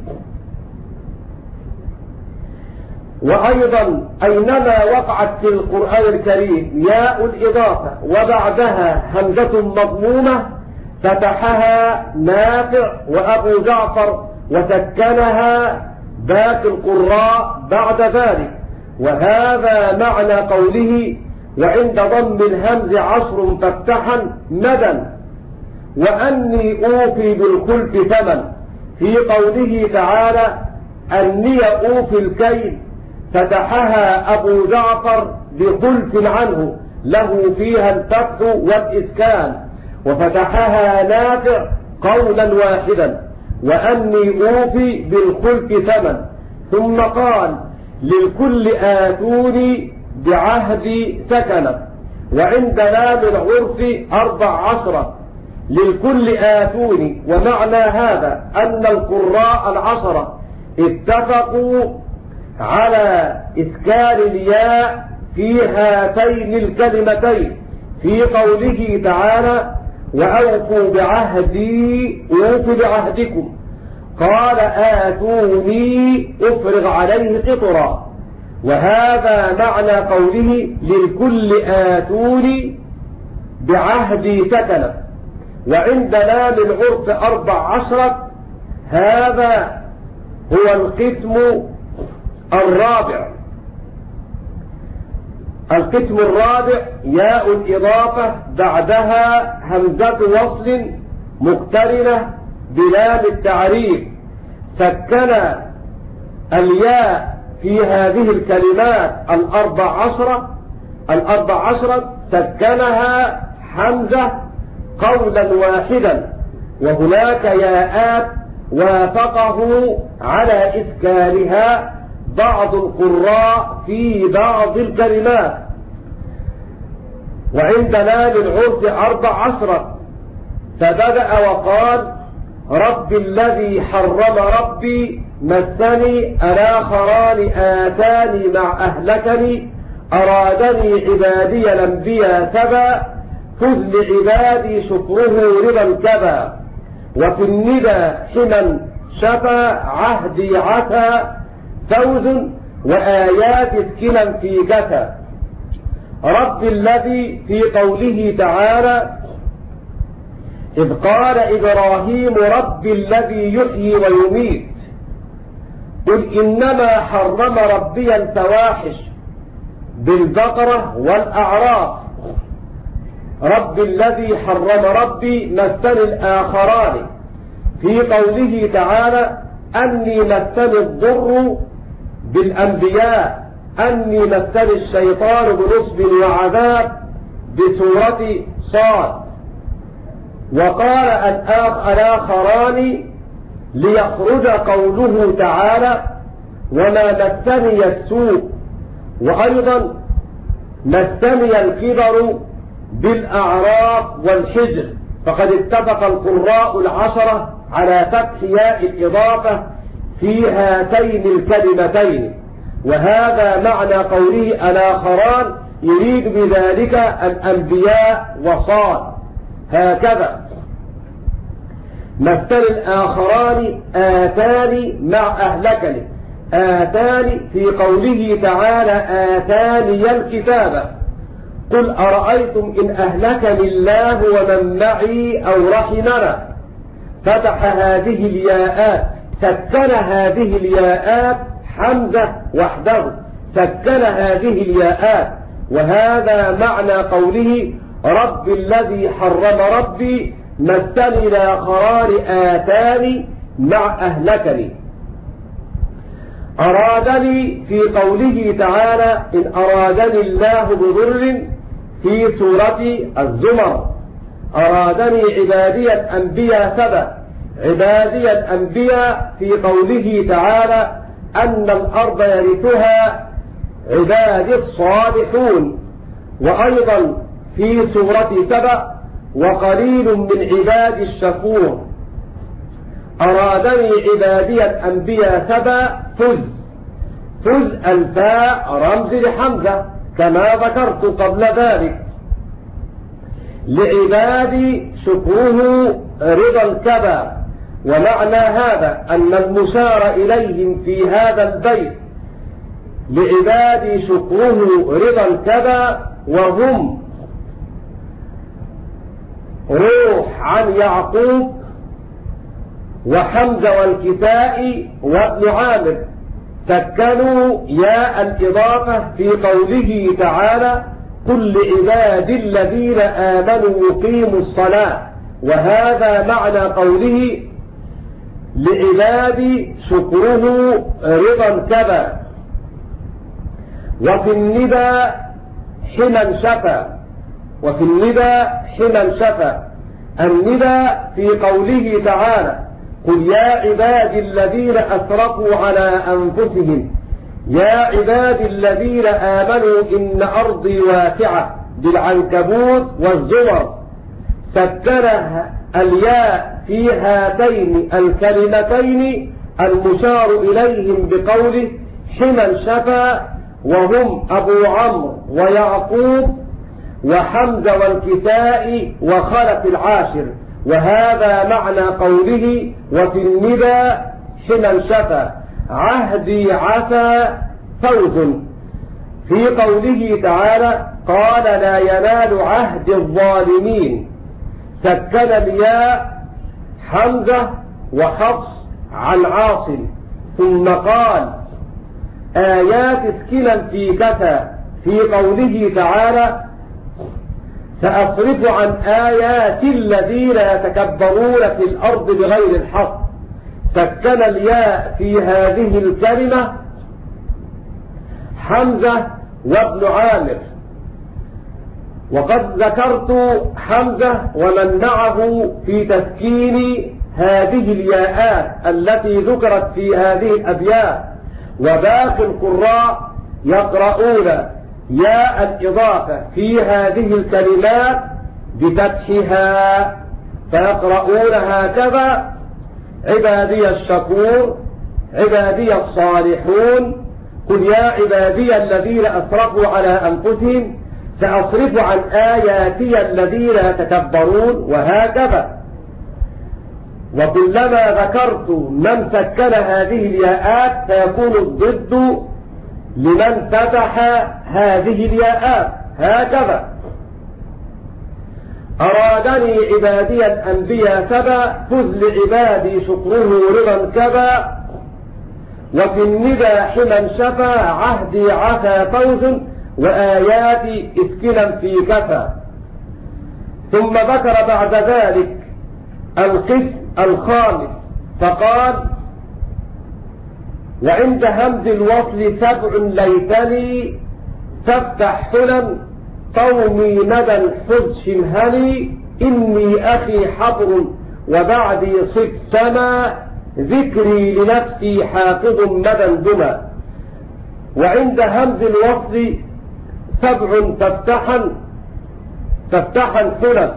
[SPEAKER 1] وأيضا أينما وقعت في القرآن الكريم ياء الإضافة وبعدها همزة مضمومة فتحها نافع وأبو جعفر وسكنها باقي القراء بعد ذلك. وهذا معنى قوله وعند ضم الهمز عشر فافتحا مدى وأني أوفي بالخلف ثمن في قوله تعالى أني أوفي الكيل فتحها أبو جعفر بخلف عنه له فيها الفتح والإسكان وفتحها نافع قولا واحدا وأني أوفي بالخلف ثمن. ثم قال للكل آتوني بعهد سكنة وعند لام العرف أربع عشرة للكل آتوني. ومعنى هذا أن القراء العشرة اتفقوا على إسكان الياء في هاتين الكلمتين في قوله تعالى وأوفوا بعهدي أوف بعهدكم قال آتوني أفرغ عليه قطرا، وهذا معنى قوله للكل آتوني بعهدي سكنا. وعندنا للعرف أربع عشرة، هذا هو القسم الرابع. القسم الرابع ياء الإضافة بعدها همزة وصل مقترنة بلام التعريف، سكن الياء في هذه الكلمات الأربع عشرة الأربع عشرة سكنها حمزة قولا واحدا، وهناك ياءات وافقه على إسكانها بعض القراء في بعض الكلمات. وعندنا للعرف أربع عشرة، فبدأ وقال رب الذي حرم ربي مسني الآخران آتاني مع أهلكني أرادني عبادي الأنبياء سبا خذ لعبادي شكره رضا كبا وفي الندى حما شفا عهدي عتا فوز وآيات اسكنا في كتا. رب الذي في قوله تعالى إذ قال إبراهيم رب الذي يحيي ويميت قل إنما حرم ربي الفواحش بالبقرة والأعراف. رب الذي حرم ربي مسني الآخران في قوله تعالى أني مسني الضر بالأنبياء أني مسني الشيطان بنصب وعذاب بسورة صاد. وقال الآخران ليخرج قوله تعالى وما مسني السوء، وأيضا مسني الكبر بالأعراف والحجر، فقد اتفق القراء العشرة على فتح ياء الإضافة في هاتين الكلمتين، وهذا معنى قوله الآخران يريد بذلك الأنبياء وصاد. هكذا مثل الآخران آتاني مع أهلكني، آتاني في قوله تعالى آتاني الكتاب قل أرأيتم إن أهلكني الله ومن معي أو رحمنا، فتح هذه الياءات سكن هذه الياءات حمزة وحده، سكن هذه الياءات، وهذا معنى قوله رب الذي حرم ربي مسني الآخران آتاني مع أهلكني. أرادني في قوله تعالى إن أرادني الله بضر في سورة الزمر، أرادني عبادي الأنبياء سبا، عبادي الأنبياء في قوله تعالى أن الأرض يرثها عبادي الصالحون، وأيضا في سورة سبا وقليل من عبادي الشكور. أرادني عبادي الأنبياء سبا فز، فز الفاء رمز لحمزة كما ذكرت قبل ذلك. لعبادي شكره رضا كبا، ومعنى هذا أن المشار إليهم في هذا البيت لعبادي شكره رضا كبا وهم روح عن يعقوب وحمزة والكساء وابن عامر، سكنوا ياء الإضافة في قوله تعالى كل عباد الذين آمنوا يقيموا الصلاة، وهذا معنى قوله لعبادي شكره رضا كبا. وفي الندى حما شفا، وفي الندى حما شفا. الندى في قوله تعالى قل يا عبادي الذين أسرفوا على أنفسهم يا عبادي الذين آمنوا إن أرضي واسعة بالعنكبوت والزمر، سكنها الياء في هاتين الكلمتين المشار إليهم بقوله حمى شفى وهم أبو عمرو ويعقوب وحمزة والكسائي وخلف العاشر. وهذا معنى قوله وفي الندى حمى شفى عهدي عسى فوز. في قوله تعالى قال لا ينال عهد الظالمين سكن الياء حمزة وحفص عن عاصم. ثم قال آيات اسكنا في كفى في قوله تعالى سأصرف عن آيات الذين يتكبرون في الأرض بغير الحق. سكن الياء في هذه الكلمة حمزة وابن عامر. وقد ذكرت حمزة ومن معه في تسكين هذه الياءات التي ذكرت في هذه الأبيات. وباقي القراء يقرؤون ياء الإضافة في هذه الكلمات بفتحها فيقرؤون هكذا عبادي الشكور عبادي الصالحون قل يا عبادي الذين أسرفوا على أنفسهم سأصرف عن آياتي الذين يتكبرون وهكذا. وكلما ذكرت من سكن هذه الياءات فيكون الضد لمن فتح هذه الياءات هكذا. أرادني عبادي الأنبياء سبا فز لعبادي شكره رضا كبا. وفي الندى حمى شفى عهدي عسى فوز وآياتي اسكنا في كفى. ثم ذكر بعد ذلك القسم الخامس فقال وعند همز الوصل سبع ليتني تفتح حلم قومي ندى حد شمهني إني أخي حبر وبعدي صف سما ذكري لنفسي حافظ مدى دما. وعند همز الوصل سبع تفتحا تفتحا حلم.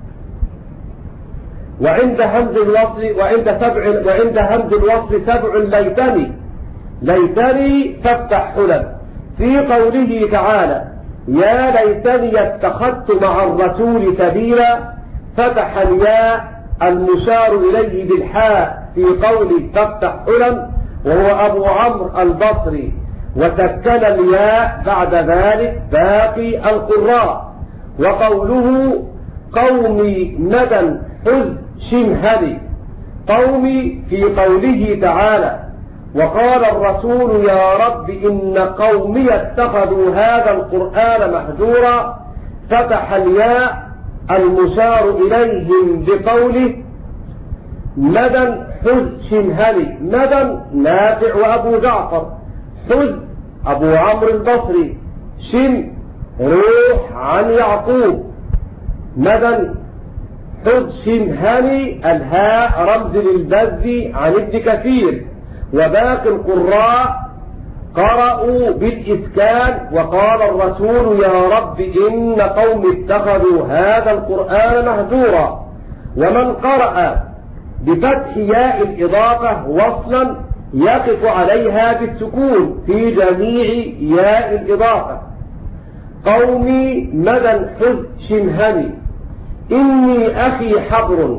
[SPEAKER 1] وعند همز الوصل وعند سبع وعند همز الوصل سبع ليتني ليتني تفتح حلم. في قوله تعالى يا ليتني اتخذت مع الرسول سبيلا فتح الياء المشار إليه بالحاء في قوله تفتح حلم وهو أبو عمرو البصري. وسكن الياء بعد ذلك باقي القراء. وقوله قومي ندى حز شمهني قومي في قوله تعالى وقال الرسول يا رب إن قومي اتخذوا هذا القرآن مهجورا فتح الياء المشار إليهم بقوله ندى حز شمهني. ندى نافع وأبو جعفر حز أبو عمرو البصري شم روح عن يعقوب. ندى حز شمهني الهاء رمز للبذ عن ابن كثير. وباقي القراء قرأوا بالإسكان وقال الرسول يا رب إن قوم اتخذوا هذا القرآن مهجورا. ومن قرأ بفتح ياء الإضافة وصلا يقف عليها بالسكون في جميع ياء الإضافة. قومي مدى حز شمهني إني أخي حبر.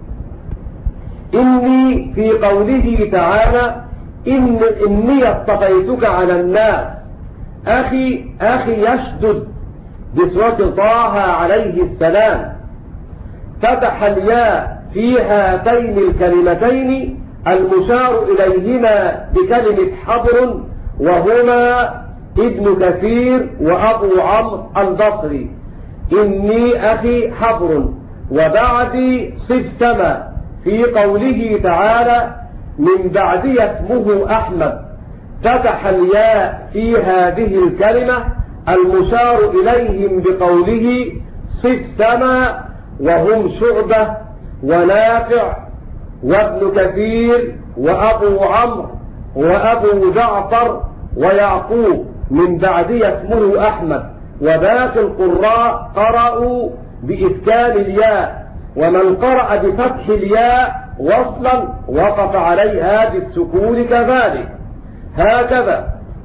[SPEAKER 1] إني في قوله تعالى إن إني اصطفيتك على الناس. أخي أخي يشدد بسورة طه عليه السلام. فتح الياء في هاتين الكلمتين المشار إليهما بكلمة حبر وهما ابن كثير وأبو عمرو البصري. إني أخي حبر وبعدي صف سما في قوله تعالى من بعدي اسمه أحمد. فتح الياء في هذه الكلمة المشار إليهم بقوله صف سما وهم شعبة ونافع وابن كثير وأبو عمرو وأبو جعفر ويعقوب من بعدي اسمه أحمد. وباقي القراء قرأوا بإسكان الياء. ومن قرأ بفتح الياء وصلا وقف عليها بالسكون كذلك. هكذا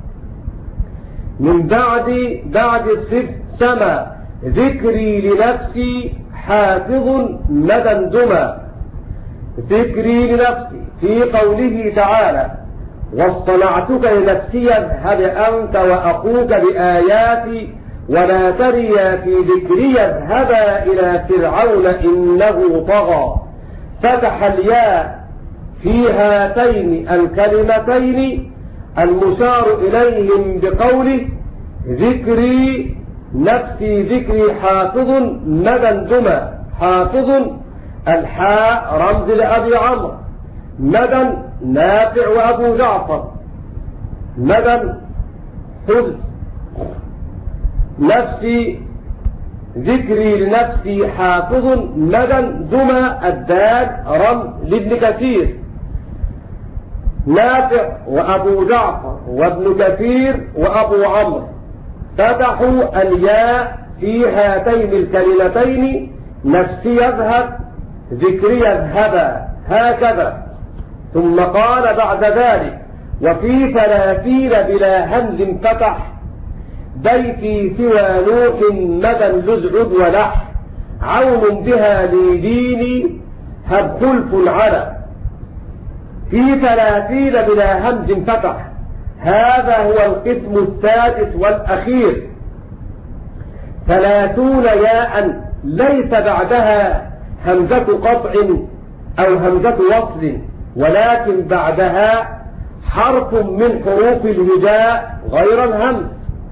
[SPEAKER 1] من بعد بعد الصف سما ذكري لنفسي حافظ مدى دما. ذكري لنفسي في قوله تعالى واصطنعتك لنفسي اذهب أنت وأخوك بآياتي ولا تريا في ذكري اذهبا إلى فرعون إنه طغى. فتح الياء في هاتين الكلمتين المشار إليهم بقوله ذكري نفسي ذكري حافظ مدى دما. حافظ الحاء رمز لأبي عمرو، مدى نافع وأبو جعفر، مدى حفظ نفسي ذكري لنفسي حافظ مدى دما. الدال رمز لابن كثير، نافع وأبو جعفر وابن كثير وأبو عمرو فتحوا الياء في هاتين الكلمتين نفسي يذهب ذكري يذهبا هكذا. ثم قال بعد ذلك وفي ثلاثين بلا همز فتح بيتي سوى نوح مدى لزعد ولح عون بها لديني هب خلف على. في ثلاثين بلا همز فتح، هذا هو القسم السادس والأخير. ثلاثون ياء ليس بعدها همزة قطع أو همزة وصل، ولكن بعدها حرف من حروف الهجاء غير الهمز.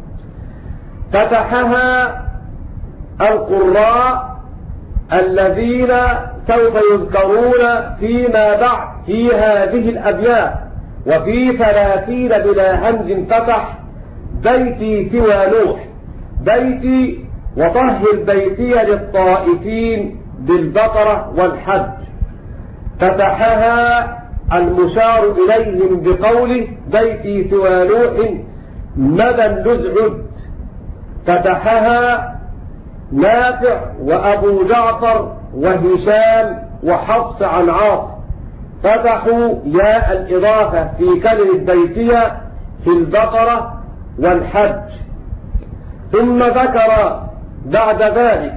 [SPEAKER 1] فتحها القراء الذين سوف يذكرون فيما بعد في هذه الأبيات. وفي ثلاثين بلا همز فتح بيتي سوى نوح، بيتي وطهر بيتي للطائفين بالبقرة والحج. فتحها المشار إليهم بقوله بيتي سوى نوح مدى لزعد. فتحها نافع وأبو جعفر وهشام وحفص عن عاصم، فتحوا ياء الإضافة في كلمة بيتية في البقرة والحج. ثم ذكر بعد ذلك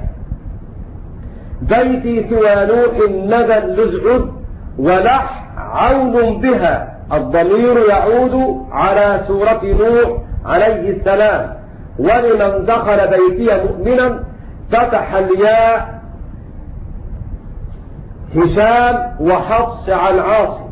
[SPEAKER 1] بيتي سوى نوح مدى لزعد ولح عون بها. الضمير يعود على سورة نوح عليه السلام. ولمن دخل بيتي مؤمنا فتح الياء هشام وحفص عن عاصم.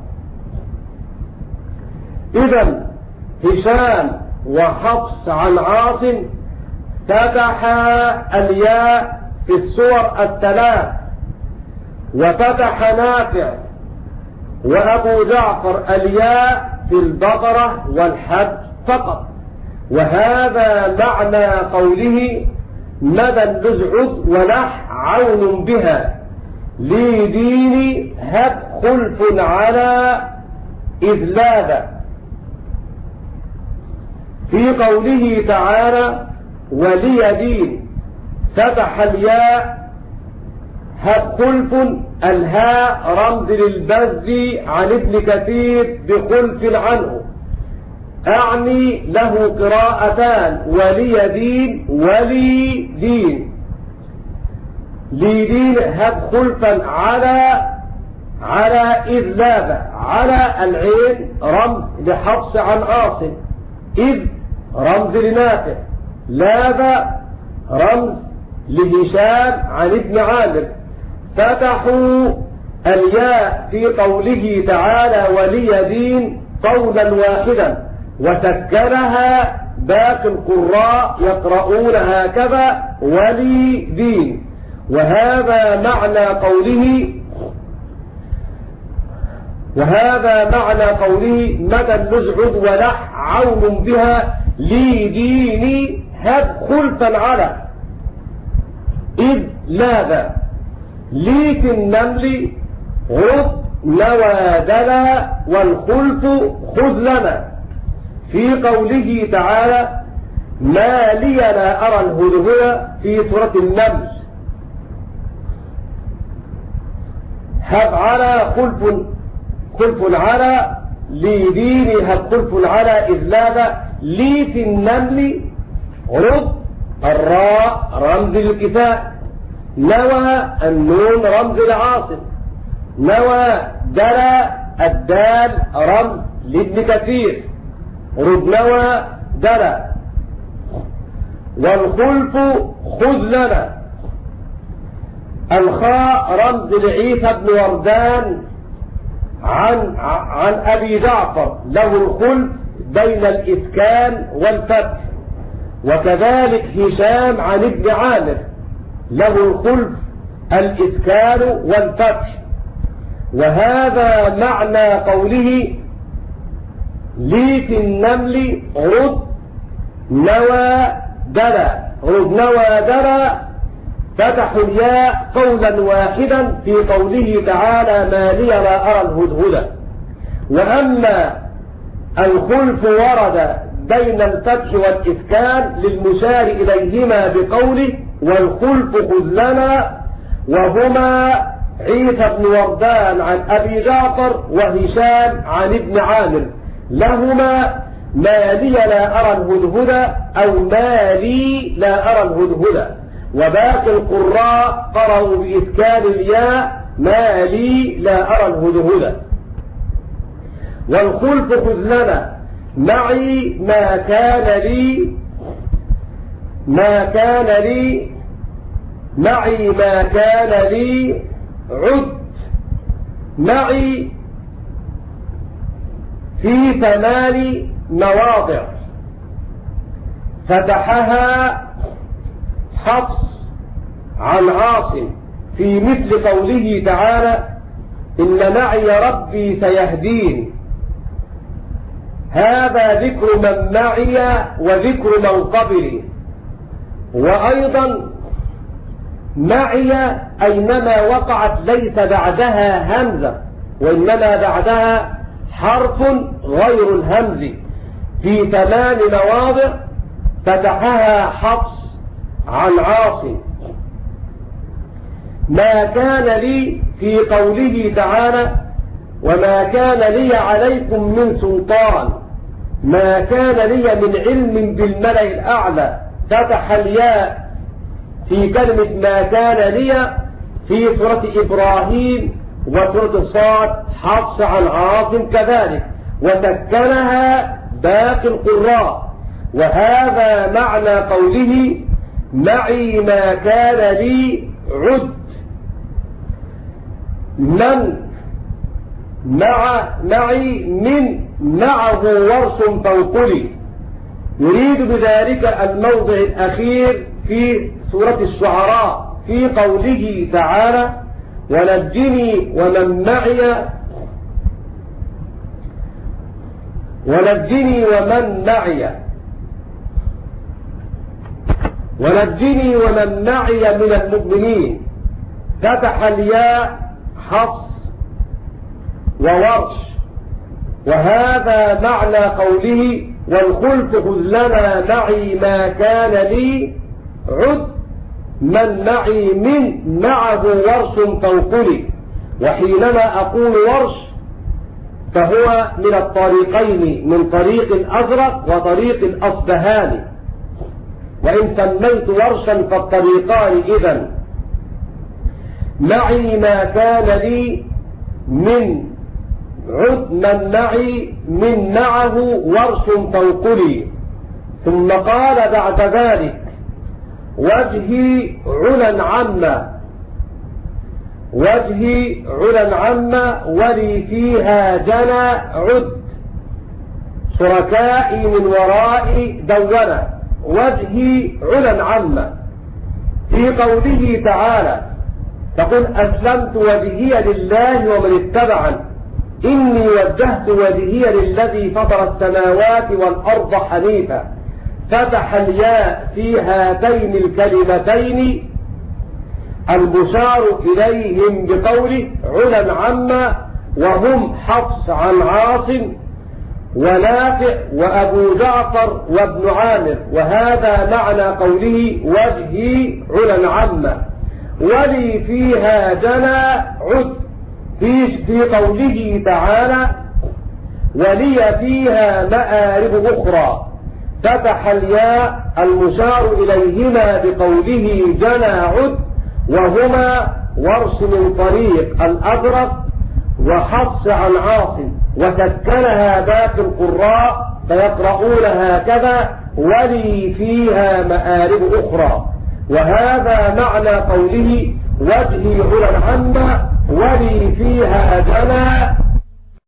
[SPEAKER 1] إذن هشام وحفص عن عاصم فتح الياء في السور الثلاث، وفتح نافع وأبو جعفر الياء في البقرة والحج فقط. وهذا معنى قوله مدى لزعد ولح عون بها لي ديني هب خلف على إذلاب. في قوله تعالى ولي دين فتح الياء هب خلف الهاء رمز للبز عن ابن كثير بخلف عنه، أعني له قراءتان ولي دين ولي دين. لي دين هب خلفا على على إذ لاب. على العين رمز لحفص عن عاصم، إذ رمز لنافع، لاب رمز لهشام عن ابن عامر. فتحوا الياء في قوله تعالى ولي دين قولا واحدا، وسكنها باقي القراء يقرؤون هكذا ولي دين. وهذا معنى قوله وهذا معنى قوله مدى لزعد ولح عون بها لي ديني هب خلفا على إذ لاذا لي في النمل غض نوادلا والخلف خذلنا. في قوله تعالى ما لي لا أرى الهدهد في سورة النمل هب على خلف خلف على لي ديني هب خلف على إذ لاذا لي في النمل رب الراء رمز الكفاء، نوى النون رمز العاصم، نوى دلى الدال رمز لابن كثير، رب نوى دلى. والخلف خذ لنا، الخاء رمز لعيسى بن وردان عن عن أبي جعفر، له الخلف بين الإسكان والفتح. وكذلك هشام عن ابن عامر له الخلف الإسكان والفتح. وهذا معنى قوله لي في النمل رد نوى دلى، رد نوى دلى، فتحوا الياء قولا واحدا في قوله تعالى ما لي لا أرى الهدهد. وأما الخلف ورد بين الفتح والإسكان للمشار إليهما بقوله والخلف خذ لنا، وهما عيسى بن وردان عن أبي جعفر وهشام عن ابن عامر، لهما ما لي لا أرى الهدهد أو ما لي لا أرى الهدهد. وباقي القراء قرأوا بإسكان الياء ما لي لا أرى الهدهد. والخلف خذ لنا معي ما كان لي ما كان لي معي ما كان لي عد معي في ثمان مواضع، فتحها حفص عن عاصم في مثل قوله تعالى إن معي ربي سيهدين. هذا ذكر من معي وذكر من قبلي. وأيضا معي أينما وقعت ليس بعدها همزة، وإنما بعدها حرف غير الهمز في ثمان مواضع، فتحها حفص عن عاصم. ما كان لي في قوله تعالى وما كان لي عليكم من سلطان، ما كان لي من علم بالملأ الأعلى، فتح الياء في كلمة ما كان لي في سورة إبراهيم وسورة الصاد حفص عن عاصم كذلك، وسكنها باقي القراء. وهذا معنى قوله معي ما كان لي عد. من مع معي من معه ورش فوقلي، يريد بذلك الموضع الأخير في سورة الشعراء في قوله تعالى ونجني ومن معي ونجني ومن معي ونجني ومن معي من المؤمنين، فتح الياء حفص وورش. وهذا معنى قوله والخلف خذ لنا معي ما كان لي عد من معي من معه ورش فوقلي. وحينما أقول ورش فهو من الطريقين، من طريق الأزرق وطريق الأصبهاني، وإن سميت ورشا فالطريقان إذن معي ما كان لي من عد من معي من معه ورش فوقلي. ثم قال بعد ذلك وجهي علا عما وجهي علا عما ولي فيها جنى عد شركائي من ورائي دونا. وجهي علا عما في قوله تعالى تقول أسلمت وجهي لله ومن اتبعني إني وجهت وجهي للذي فطر السماوات والأرض حنيفا، فتح الياء في هاتين الكلمتين المشار إليهم بقوله علا عما، وهم حفص عن عاصم ونافع وأبو جعفر وابن عامر. وهذا معنى قوله وجهي علا عما ولي فيها جنى عد في في قوله تعالى ولي فيها مآرب أخرى، فتح الياء المشار إليهما بقوله جنى عد، وهما ورش من طريق الأزرق وحفص عن عاصم، وسكنها باقي القراء فيقرؤون هكذا ولي فيها مآرب أخرى. وهذا معنى قوله وجهي علا عنا ولي فيها جنى